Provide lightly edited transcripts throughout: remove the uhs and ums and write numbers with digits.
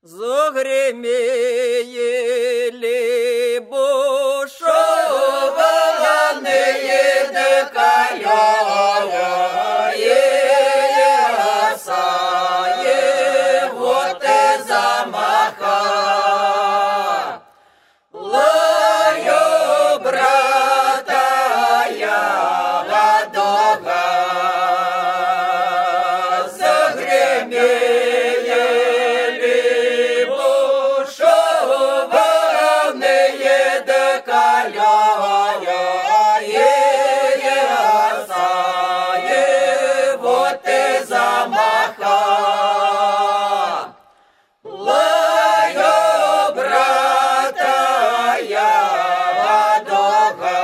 Загремели бушеванные декалёя, сае, вот и замаха. Лаю, брата, я дога, загремели бушеванные декалёя, сае, вот и замаха. Лаю, брата, я дога.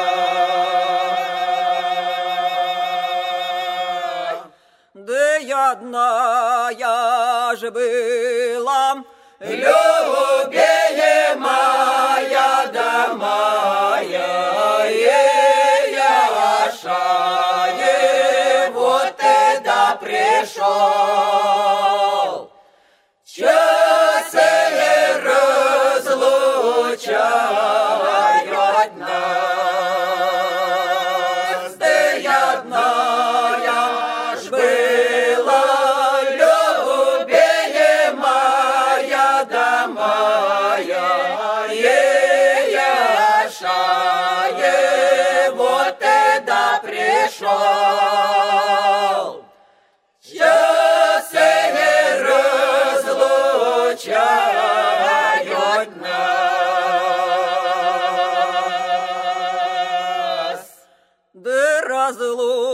Да я одна я ж была, любимая да моя, шае, вот и да пришел. Часы разлучают нас, да я одна я ж была, любимая да моя, шае, вот и да пришел. Часы разлучают нас, да разлучают